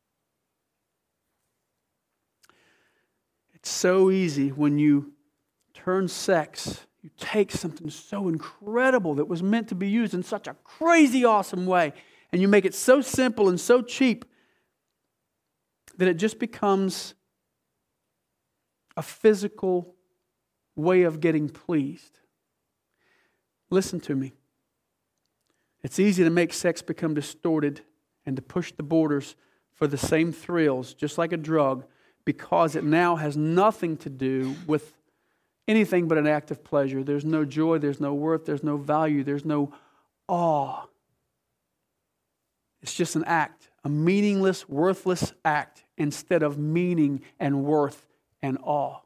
It's so easy when you turn sex, you take something so incredible that was meant to be used in such a crazy awesome way, and you make it so simple and so cheap that it just becomes a physical way of getting pleased. Listen to me. It's easy to make sex become distorted and to push the borders for the same thrills, just like a drug, because it now has nothing to do with anything but an act of pleasure. There's no joy, there's no worth, there's no value, there's no awe. It's just an act, a meaningless, worthless act instead of meaning and worth and awe.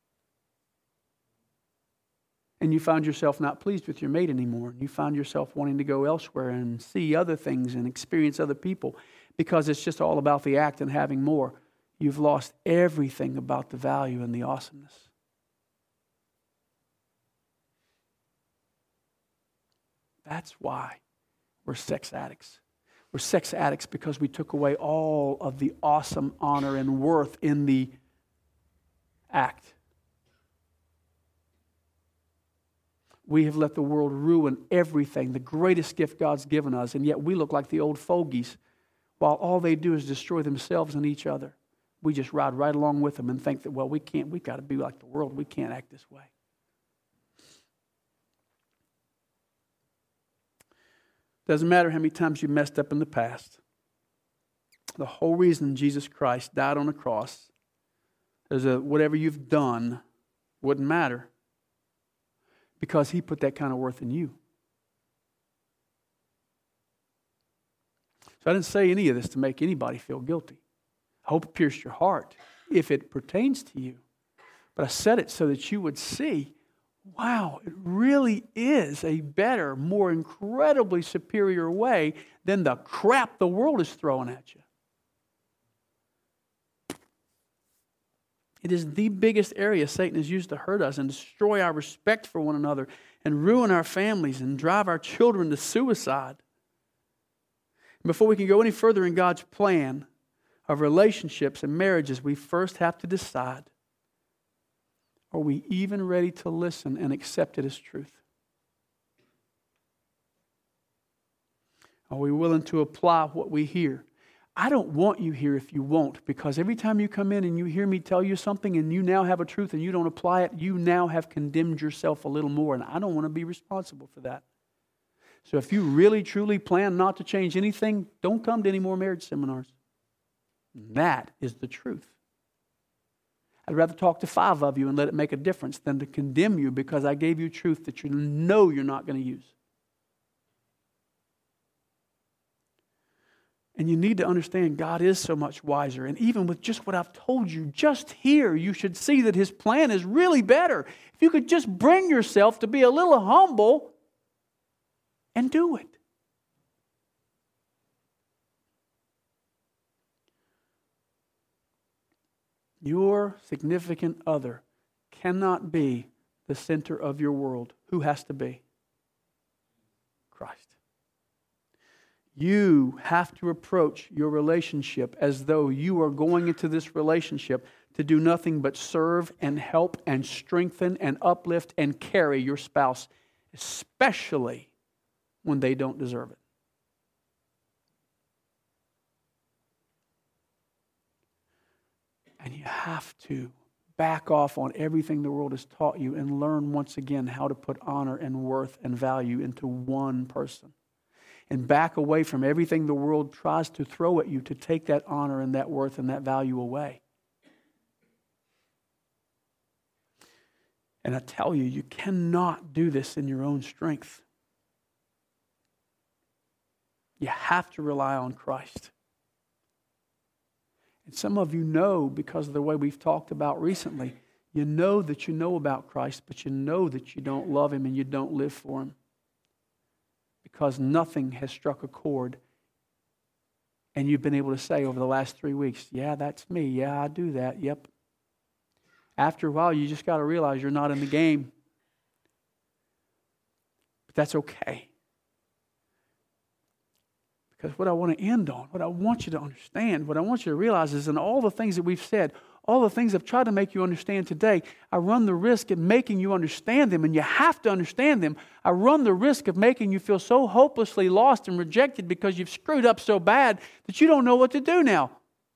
And you find yourself not pleased with your mate anymore. You find yourself wanting to go elsewhere and see other things and experience other people because it's just all about the act and having more. You've lost everything about the value and the awesomeness. That's why we're sex addicts. We're sex addicts because we took away all of the awesome honor and worth in the act. We have let the world ruin everything, the greatest gift God's given us, and yet we look like the old fogies while all they do is destroy themselves and each other. We just ride right along with them and think that, well, we can't, we've got to be like the world. We can't act this way. Doesn't matter how many times you messed up in the past. The whole reason Jesus Christ died on the cross is that whatever you've done wouldn't matter because He put that kind of worth in you. So I didn't say any of this to make anybody feel guilty. I hope it pierced your heart if it pertains to you. But I said it so that you would see, wow, it really is a better, more incredibly superior way than the crap the world is throwing at you. It is the biggest area Satan has used to hurt us and destroy our respect for one another and ruin our families and drive our children to suicide. Before we can go any further in God's plan of relationships and marriages, we first have to decide, are we even ready to listen and accept it as truth? Are we willing to apply what we hear? I don't want you here if you won't, because every time you come in and you hear me tell you something and you now have a truth and you don't apply it, you now have condemned yourself a little more, and I don't want to be responsible for that. So if you really, truly plan not to change anything, don't come to any more marriage seminars. That is the truth. I'd rather talk to five of you and let it make a difference than to condemn you because I gave you truth that you know you're not going to use. And you need to understand God is so much wiser. And even with just what I've told you, just here, you should see that His plan is really better. If you could just bring yourself to be a little humble and do it. Your significant other cannot be the center of your world. Who has to be? Christ. You have to approach your relationship as though you are going into this relationship to do nothing but serve and help and strengthen and uplift and carry your spouse, especially when they don't deserve it. And you have to back off on everything the world has taught you and learn once again how to put honor and worth and value into one person. And back away from everything the world tries to throw at you to take that honor and that worth and that value away. And I tell you, you cannot do this in your own strength. You have to rely on Christ. And some of you know, because of the way we've talked about recently, you know that you know about Christ, but you know that you don't love Him and you don't live for Him. Because nothing has struck a chord. And you've been able to say over the last three weeks, yeah, that's me. Yeah, I do that. Yep. After a while, you just got to realize you're not in the game. But that's okay. Because what I want to end on, what I want you to understand, what I want you to realize is in all the things that we've said, all the things I've tried to make you understand today, I run the risk of making you understand them, and you have to understand them. I run the risk of making you feel so hopelessly lost and rejected because you've screwed up so bad that you don't know what to do now.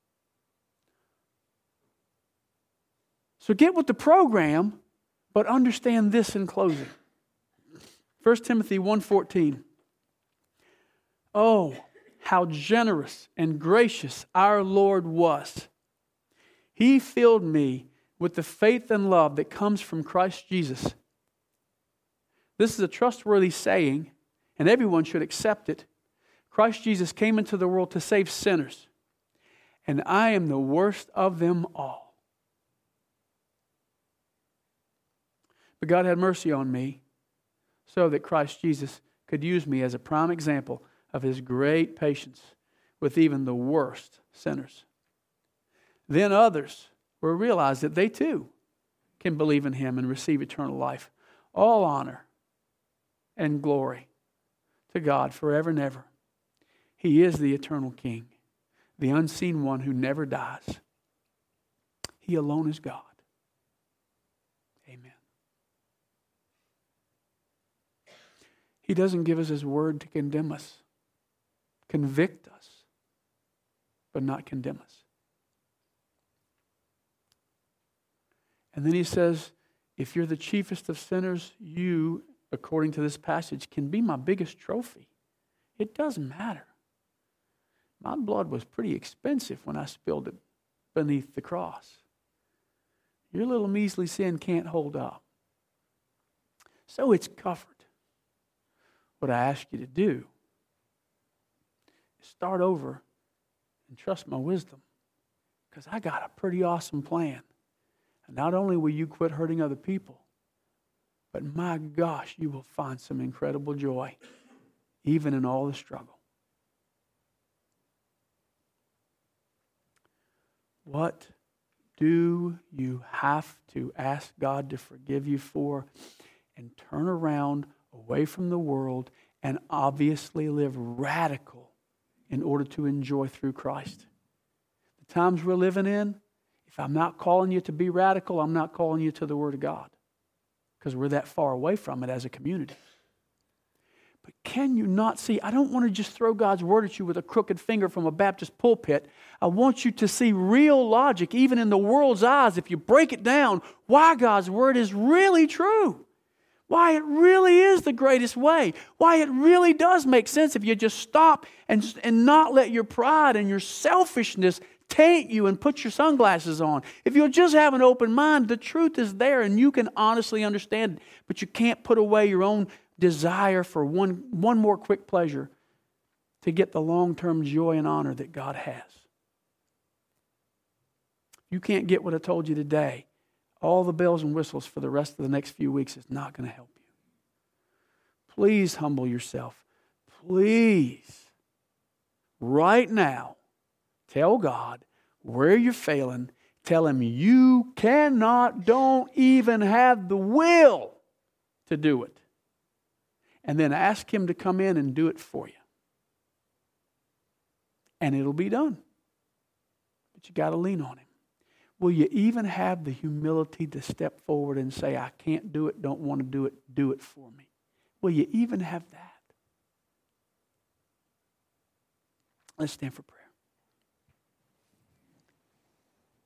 So get with the program, but understand this in closing. First Timothy one fourteen. Oh, how generous and gracious our Lord was. He filled me with the faith and love that comes from Christ Jesus. This is a trustworthy saying, and everyone should accept it. Christ Jesus came into the world to save sinners, and I am the worst of them all. But God had mercy on me so that Christ Jesus could use me as a prime example of His great patience with even the worst sinners. Then others will realize that they too can believe in Him and receive eternal life. All honor and glory to God forever and ever. He is the eternal King, the unseen one who never dies. He alone is God. Amen. He doesn't give us His word to condemn us, convict us, but not condemn us. And then He says, if you're the chiefest of sinners, you, according to this passage, can be my biggest trophy. It doesn't matter. My blood was pretty expensive when I spilled it beneath the cross. Your little measly sin can't hold up. So it's covered. What I ask you to do is start over and trust my wisdom, because I got a pretty awesome plan. And not only will you quit hurting other people, but my gosh, you will find some incredible joy, even in all the struggle. What do you have to ask God to forgive you for and turn around away from the world and obviously live radical in order to enjoy through Christ? The times we're living in, if I'm not calling you to be radical, I'm not calling you to the Word of God, because we're that far away from it as a community. But can you not see? I don't want to just throw God's Word at you with a crooked finger from a Baptist pulpit. I want you to see real logic, even in the world's eyes, if you break it down, why God's Word is really true. Why it really is the greatest way. Why it really does make sense if you just stop and, and not let your pride and your selfishness taint you and put your sunglasses on. If you'll just have an open mind, the truth is there and you can honestly understand it. But you can't put away your own desire for one, one more quick pleasure to get the long-term joy and honor that God has. You can't get what I told you today. All the bells and whistles for the rest of the next few weeks is not going to help you. Please humble yourself. Please, right now, tell God where you're failing. Tell Him you cannot, don't even have the will to do it. And then ask Him to come in and do it for you. And it'll be done. But you got to lean on Him. Will you even have the humility to step forward and say, I can't do it, don't want to do it, do it for me? Will you even have that? Let's stand for prayer.